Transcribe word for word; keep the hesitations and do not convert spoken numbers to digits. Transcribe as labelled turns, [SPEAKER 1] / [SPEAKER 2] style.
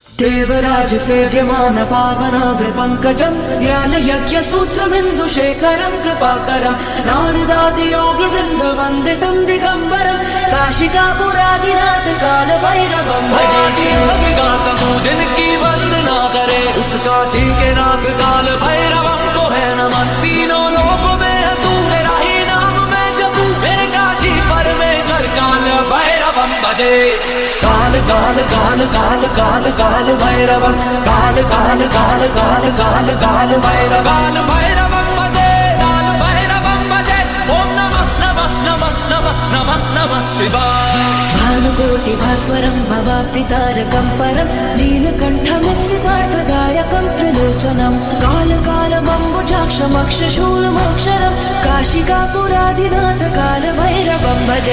[SPEAKER 1] देवराज सेव्यमान पावनाग्र पंकजं ध्यान यज्ञ सूत्रबिन्दुशेखरं कृपाकरं नारदादि योगि वृन्द वन्दितं दिगंबरं काशिकापुरादिनाथ काल भैरवं भजे। जिनकी वंदना करे उस काशी के नाथ काल भैरवं को है नमन। तीनों लोकों में है तू मेरा ही नाम मैं जपूं मेरे काशी परमेश्वर काल भैरवं भजे। काल काल काल काल काल काल भैरवं काल काल काल काल काल काल भैरव काल भैरवं भजे काल भैरवं भजे। ओम नमः नमः नमः नमः नमः नमः शिवाय। भानुकोटि भास्वरं भवाब्धितारकं परं नीलकण्ठमप्सितार्थदायकं त्रिलोचनं काल कालमम्बुजाक्षमक्षशूलमक्षरं काशिकापुरादिनाथ काल भैरवं भजे।